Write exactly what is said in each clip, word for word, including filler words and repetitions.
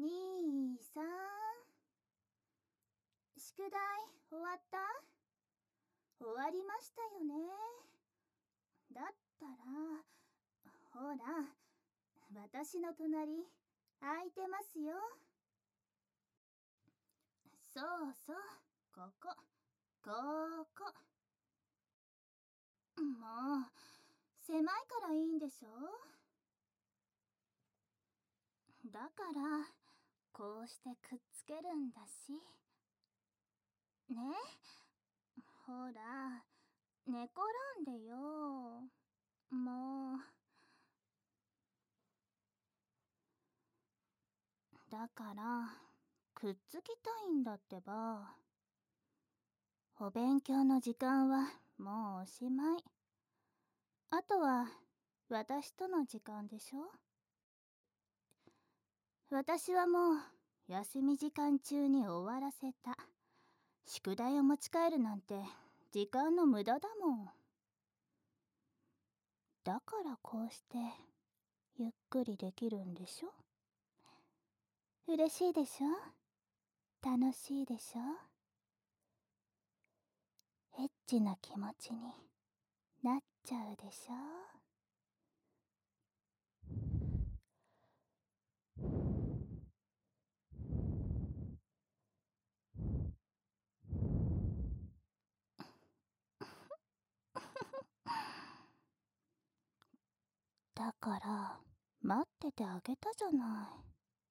兄さん、宿題終わった？終わりましたよね。だったら、ほら、私の隣、空いてますよ。そうそう、ここ、ここ。もう、狭いからいいんでしょ？だから、こうしてくっつけるんだし。ね？ほら、寝転んでよ。もう。だから、くっつきたいんだってば。お勉強の時間はもうおしまい。あとは、私との時間でしょ？私はもう、休み時間中に終わらせた。宿題を持ち帰るなんて、時間の無駄だもん。だからこうして、ゆっくりできるんでしょ？嬉しいでしょ？楽しいでしょ？エッチな気持ちになっちゃうでしょ？だから待っててあげたじゃない。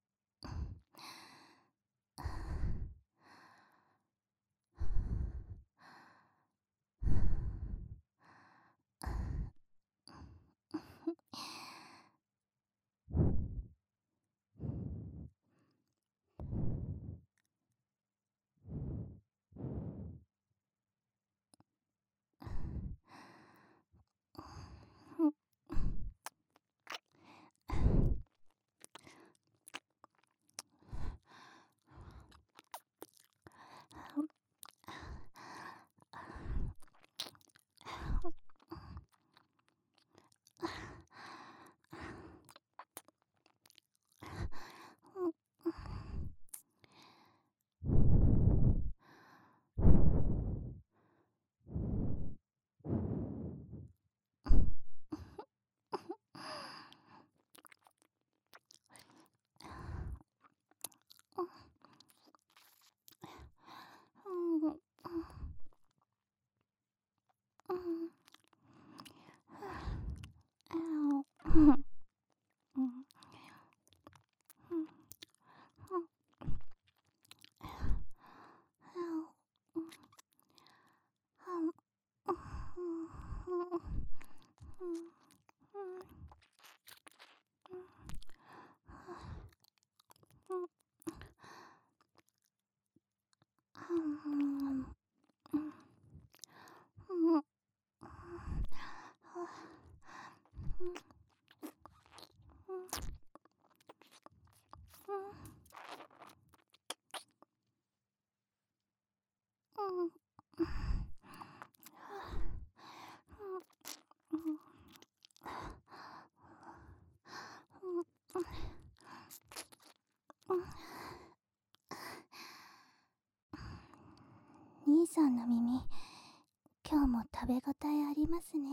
兄さんの耳、今日も食べ応えありますね。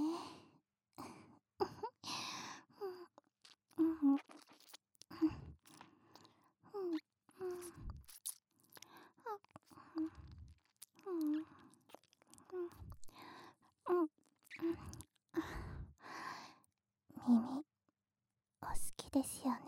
耳、お好きですよね。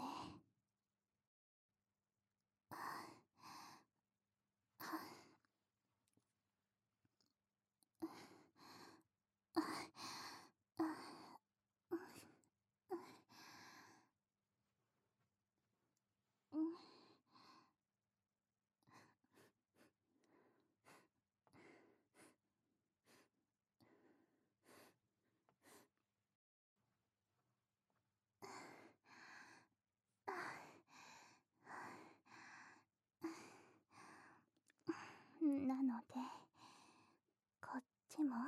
なので、こっちも。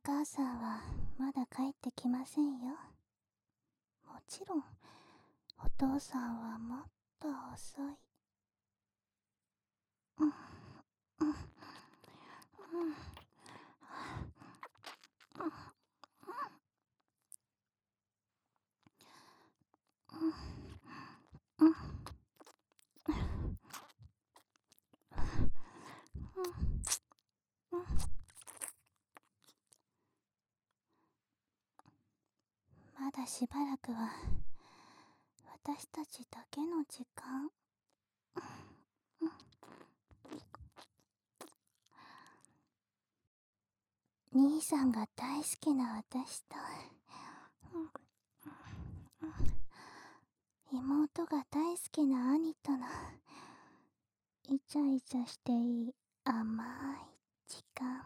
母さんはまだ帰ってきませんよ。もちろんお父さんはもっと遅い。うんうんうんうんうんうん。まだしばらくは私たちだけの時間。兄さんが大好きな私と、妹が大好きな兄とのイチャイチャしていい甘い時間。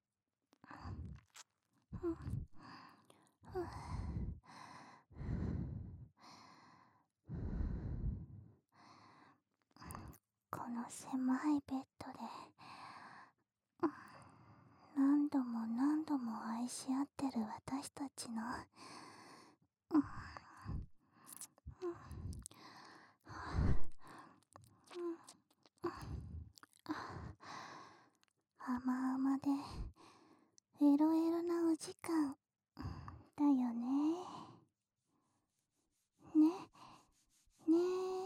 この狭いベッドで何度も何度も愛し合ってる私たちの甘々でエロエロなお時間だよね。ね、ね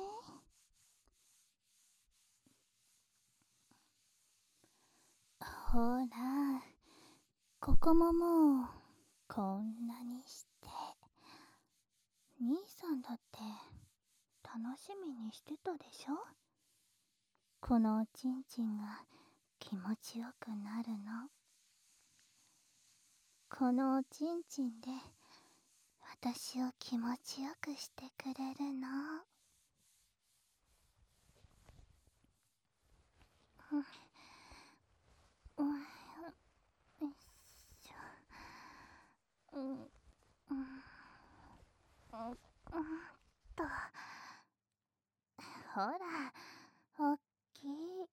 え。ほら、ここももうこんなにして、兄さんだって楽しみにしてたでしょ。このおちんちんが気持ちよくなるの。このおちんちんで私を気持ちよくしてくれるの。うんうん、よいしょ。うんうんうんうんと、ほら、おっきい。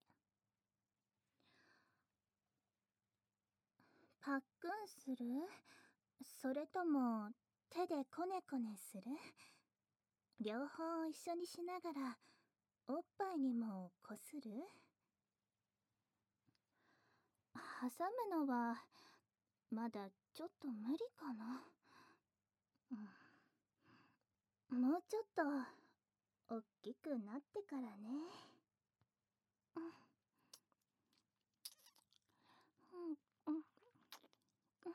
パックンする？それとも手でコネコネする？両方一緒にしながらおっぱいにもこする？挟むのはまだちょっと無理かな。うん、もうちょっとおっきくなってからね。うんうんうんうん。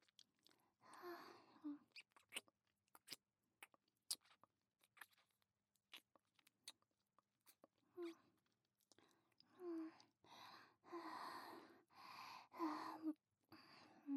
うん。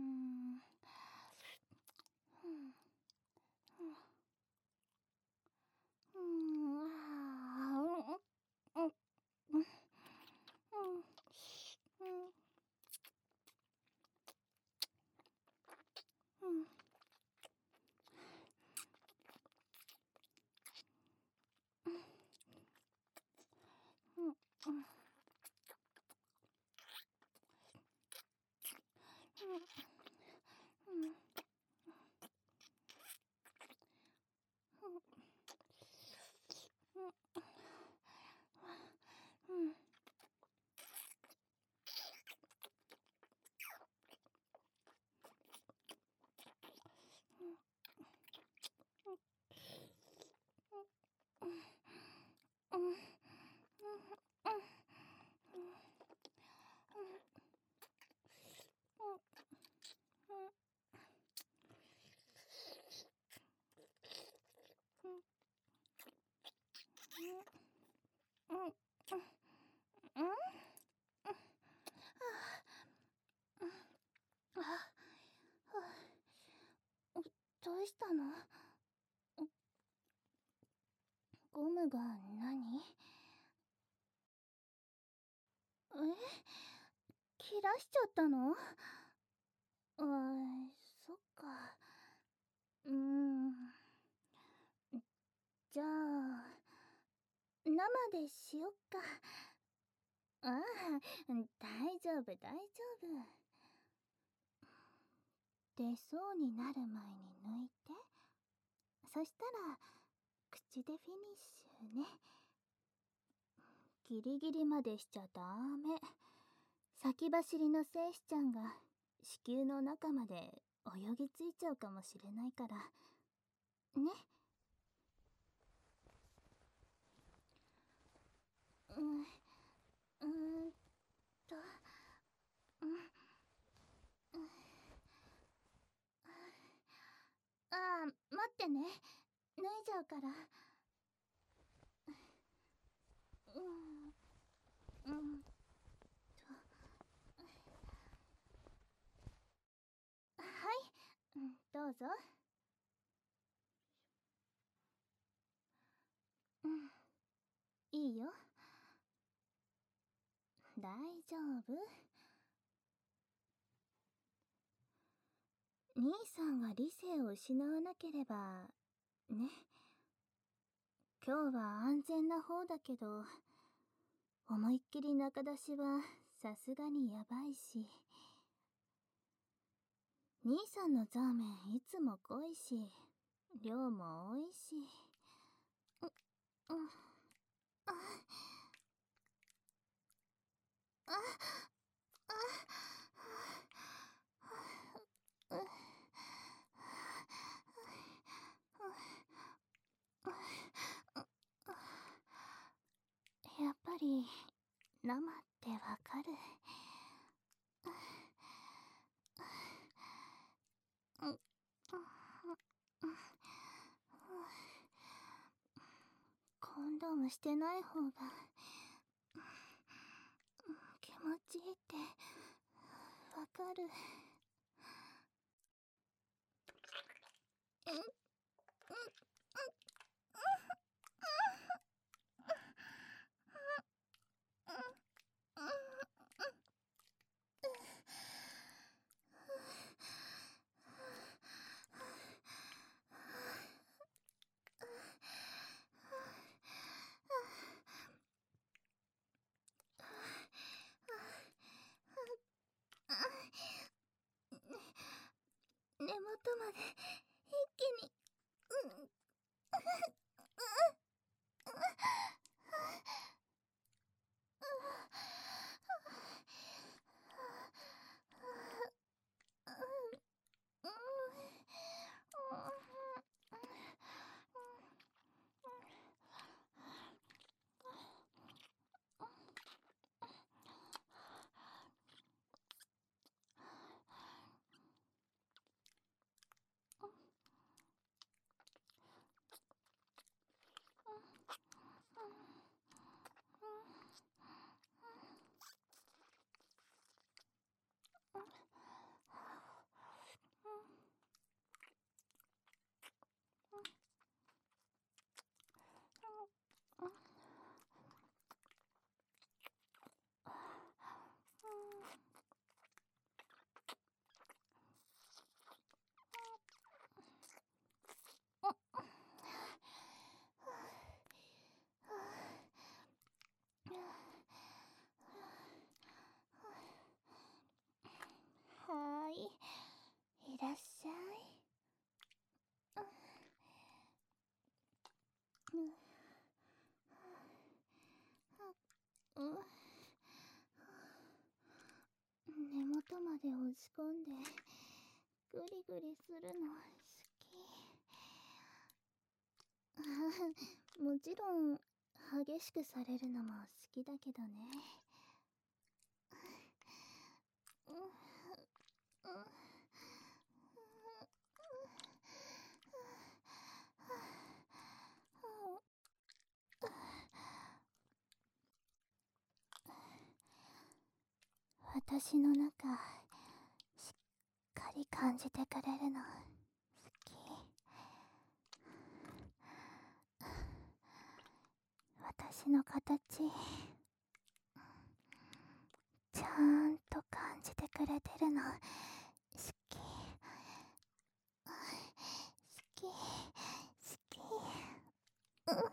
どうしたの？ゴムが何？え？切らしちゃったの？あー、そっか。うーん。じゃあ、生でしよっか。ああ、大丈夫大丈夫。 出そうになる前に抜いて、そしたら口でフィニッシュね。ギリギリまでしちゃダメ。先走りの戦士ちゃんが子宮の中まで泳ぎついちゃうかもしれないからね。うん、うーんと、うん、うん、ああ、待ってね。脱いじゃうから。うん、うんと、はい、うん、どうぞ。うん、いいよ。大丈夫。兄さんが理性を失わなければね。今日は安全な方だけど、思いっきり中出しはさすがにやばいし。兄さんのザーメンいつも濃いし、量も多いし。う、うん、あ、あ、あ、う、やっぱり生ってわかる。うん、コンドームしてない方が気持ちいいってわかる。うん、うん、根元まで一気に。うん、はーい、いらっしゃい。うん、うん、根元まで押し込んでグリグリするの好き。もちろん激しくされるのも好きだけどね。うん、うん、私の中しっかり感じてくれるの好き。私の形ちゃんと感じてくれてるの好き。好き、好き。うん、うん、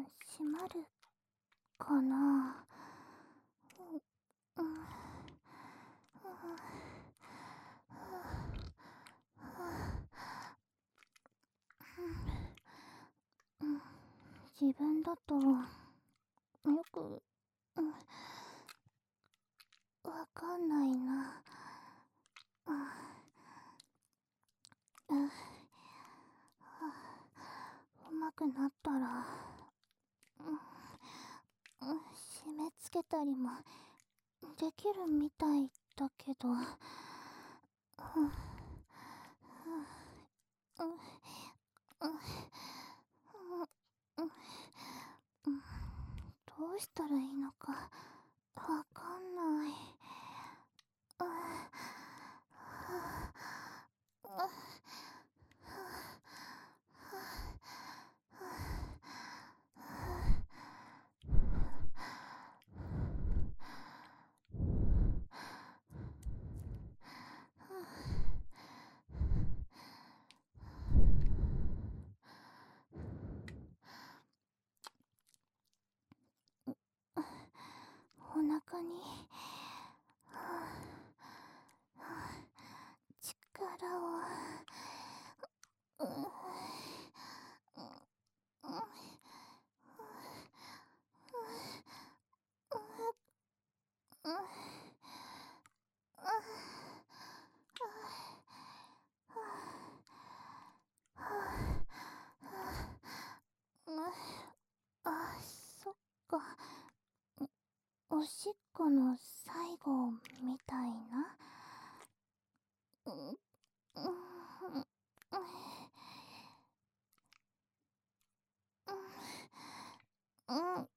閉まるかな。うん、うん、うん、自分だとよく、うん、わかんないな。うん、うん、うまくなったら、うん、うん、締め付けたりもできるみたいだけど、うん、うん、うん、うん、うん、うん、どうしたらいいのかわかんない。うん、うん、お腹に力を、うん、うん、うん、うん、あ、そっか。おしっこの最後みたいな。うん、うん、うん、うん、うん、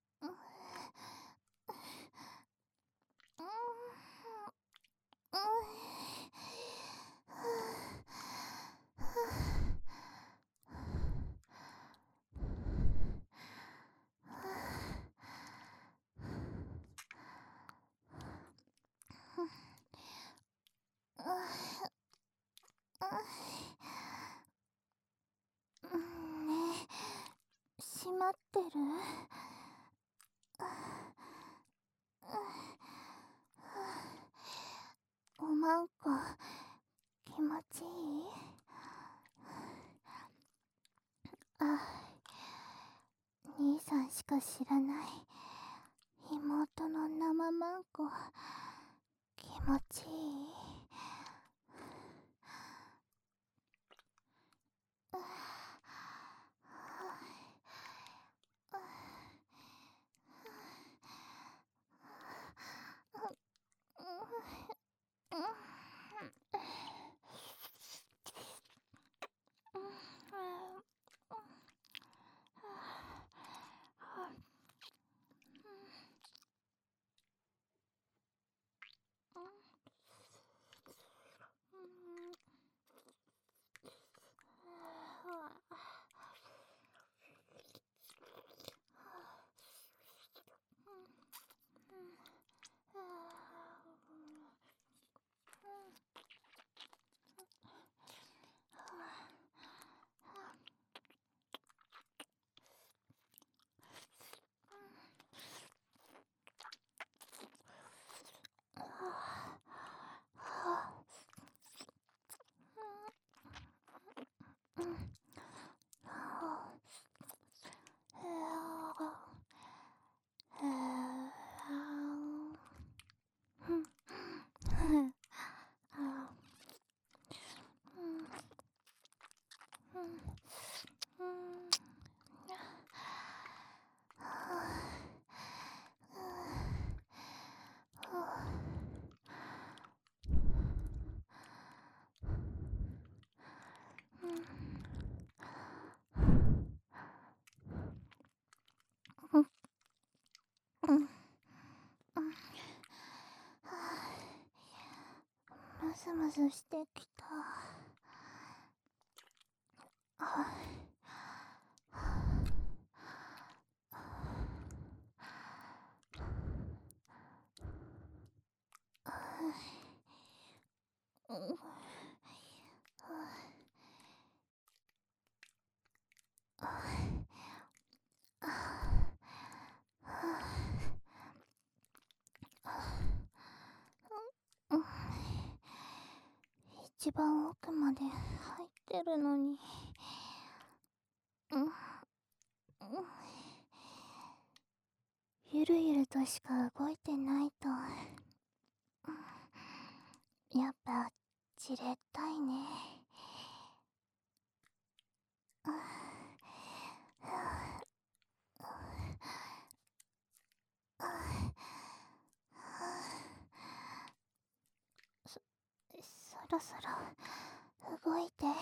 ねえ、閉まってる？おまんこ気持ちいい？あ、兄さんしか知らない妹の生マンコ気持ちいい？ムズムズしてきた。 一番奥まで入ってるのに。うん、うん、ゆるゆるとしか動いてないと、やっぱじれったいね。そそろそろ動いて。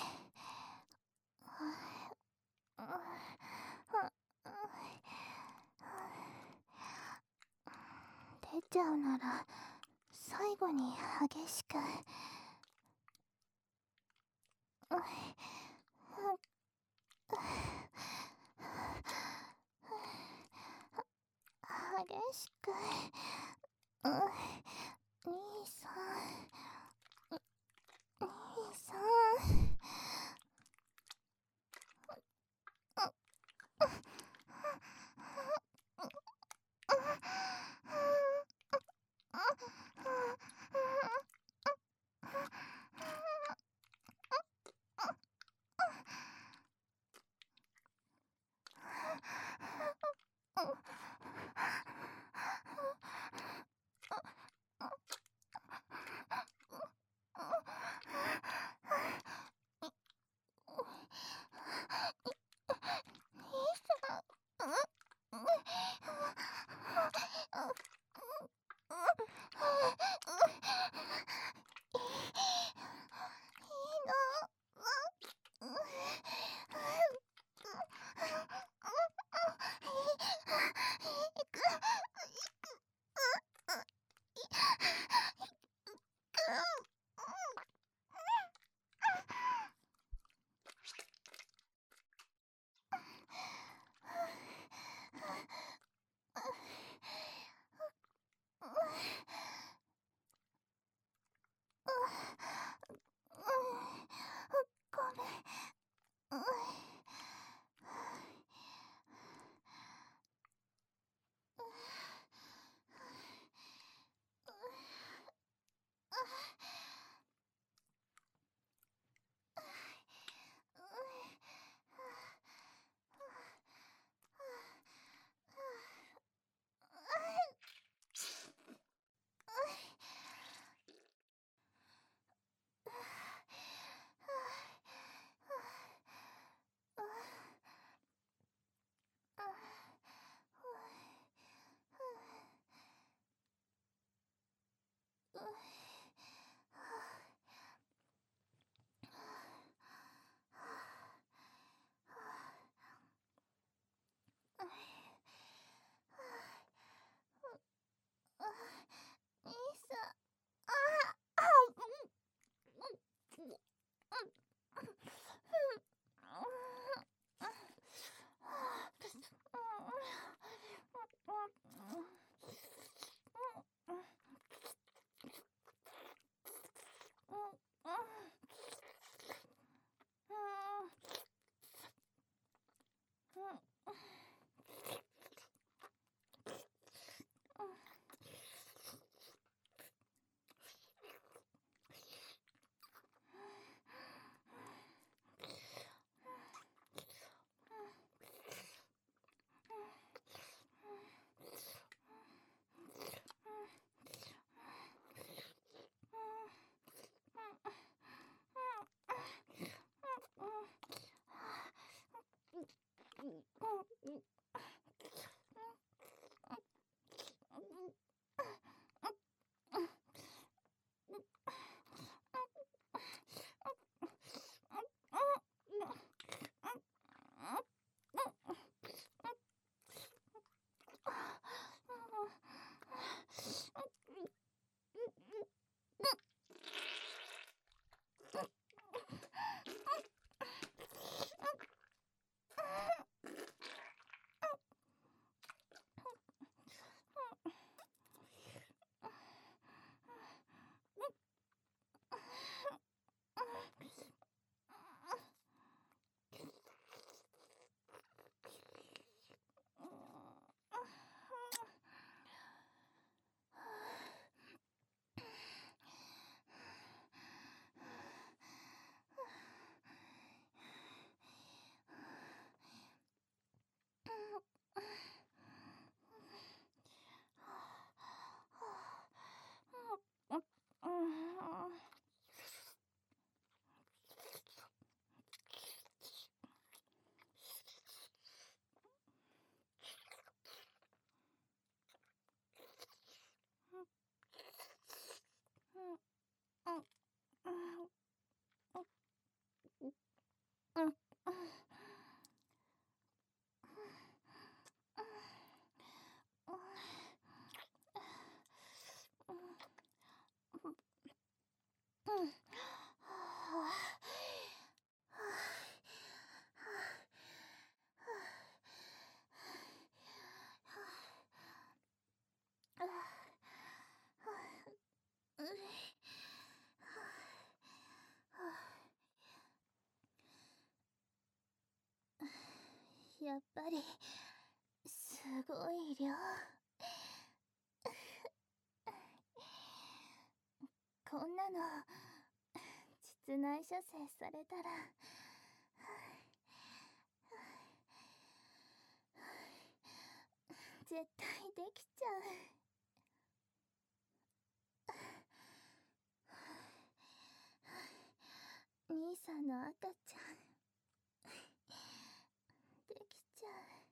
出ちゃうなら最後に激しく。激しく。兄さん、兄さん。 りすごい量。こんなの膣内射精されたら絶対できちゃう。兄さんの赤ちゃんできちゃ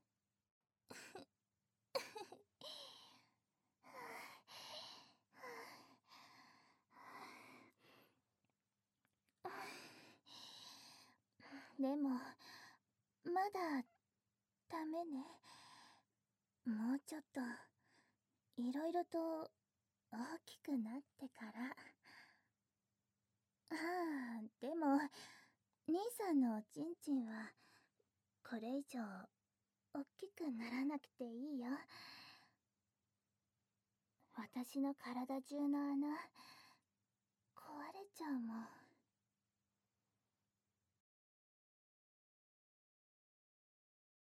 う。でもまだダメね。もうちょっといろいろと大きくなってから。ああ、でも兄さんのおちんちんはこれ以上大きくならなくていいよ。私の体中の穴